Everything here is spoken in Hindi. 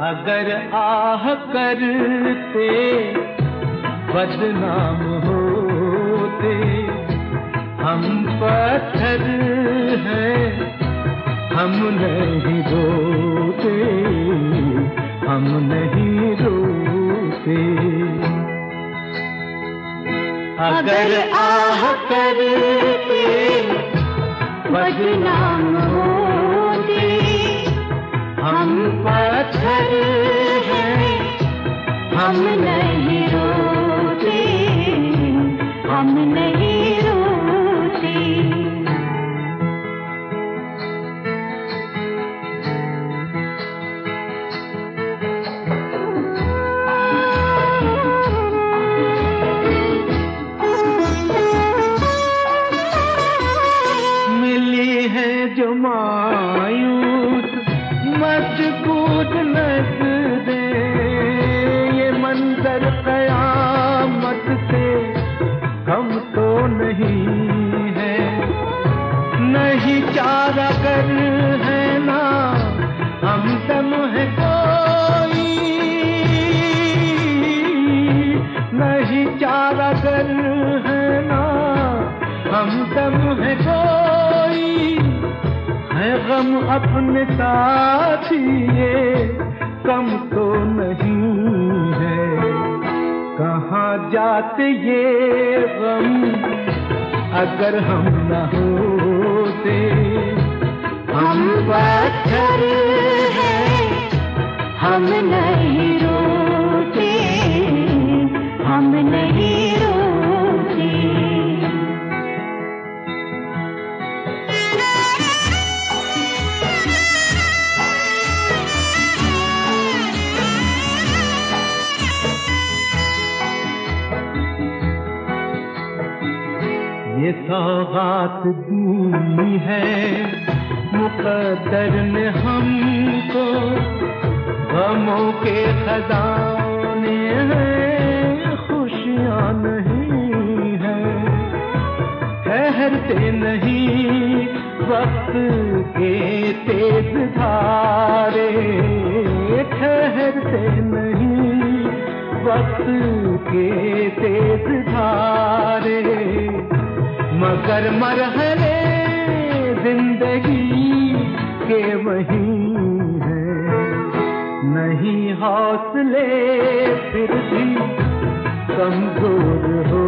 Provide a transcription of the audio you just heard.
अगर आह करते बदनाम होते, हम पत्थर हैं, हम नहीं रोते, हम नहीं रोते। अगर आह करते बदनाम होते, हम पत्थर हैं, हम नहीं रोते, हम नहीं रोते। मिली है जो मायूस मजबूत नज़रें, ये मंजर क़यामत से कम तो नहीं है। नहीं चारागर है ना हमदम है कोई, नहीं चारागर है ना हमदम है कोई। है गम अपने साथी ये कम तो नहीं है। कहाँ जाते ये गम अगर हम न होते। हम पत्थर हैं, हम नहीं रोते, हम नहीं रोते। ये सौगात दी है मुक़द्दर ने हमको, गमों के खजाने हैं, खुशियाँ नहीं हैं। ठहरते नहीं वक्त के तेज धारे, ठहरते नहीं वक्त के तेज धारे। मगर मरहले जिंदगी के वही हैं। नहीं हौसले फिर भी कमजोर हो